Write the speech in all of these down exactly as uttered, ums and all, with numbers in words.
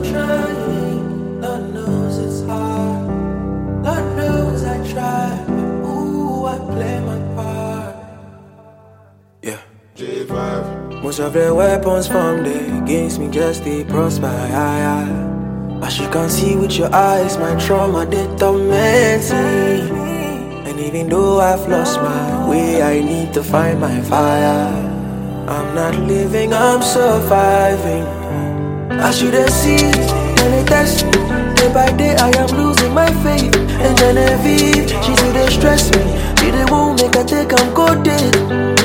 trying. Lord knows it's hard. Lord knows I try. But ooh, I play my part. Yeah. J five. Most of their weapons formed against me just they prosper. I, I. As you can see with your eyes, my trauma they torment me. And even though I've lost my way, I need to find my fire. I'm not living, I'm surviving. As you they see, when they test me, day by day I am losing my faith. And Genevieve, she do they stress me. She they won't make a take, I'm coded.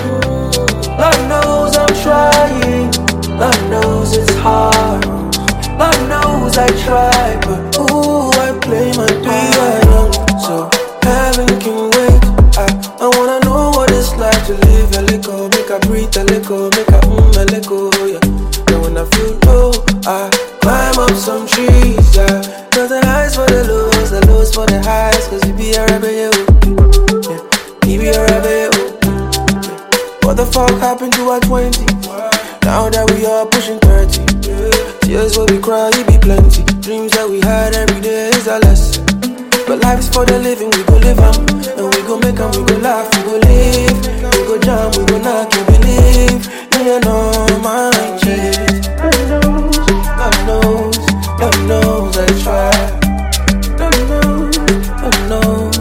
Lord knows I'm trying. Lord knows it's hard. Lord knows I try, but ooh, I play my part. So heaven can wait. I, I wanna know what it's like to live a little, make a breathe a little, make a mm a little, yeah. And when I feel low, I climb up some trees, yeah. Cause the highs for the lows, the lows for the highs. Cause you be a rebel, yeah. You be a rebel, yeah. What the fuck happened to our twenty? Now that we are pushing thirty, yeah. Tears where we cry, it be plenty. Dreams that we had every day is a lesson. But life is for the living, we go live em. And we go make em, we go laugh, we go live. We go jam, we go knock, you believe. Me and all my kids. God knows, God knows I try. God knows, God knows.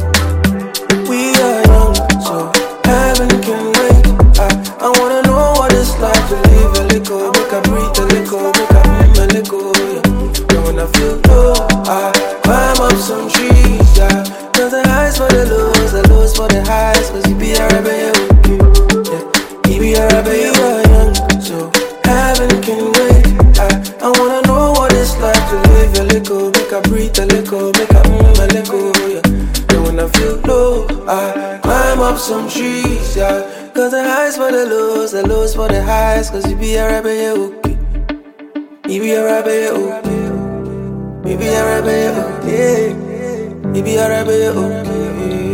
We are young, so heaven can wait. I, I wanna know what it's like to live a little. Make a breathe a little, make a move a little, yeah. And when I feel low, I climb up some trees, yeah. Cause the highs for the lows, the lows for the highs. Cause you be a rebel, yeah. You be a rebel, you are young, so heaven can wait. I, I wanna know what it's like to live a little. Make a breathe a little, make a move a little, yeah. And when I feel low, I climb up some trees, yeah. Cause the highs for the lows, the lows for the highs. Cause you be a rebel, yeah, okay. You be a rebel, yeah, okay. You be a rebel, okay. You be a rebel, okay.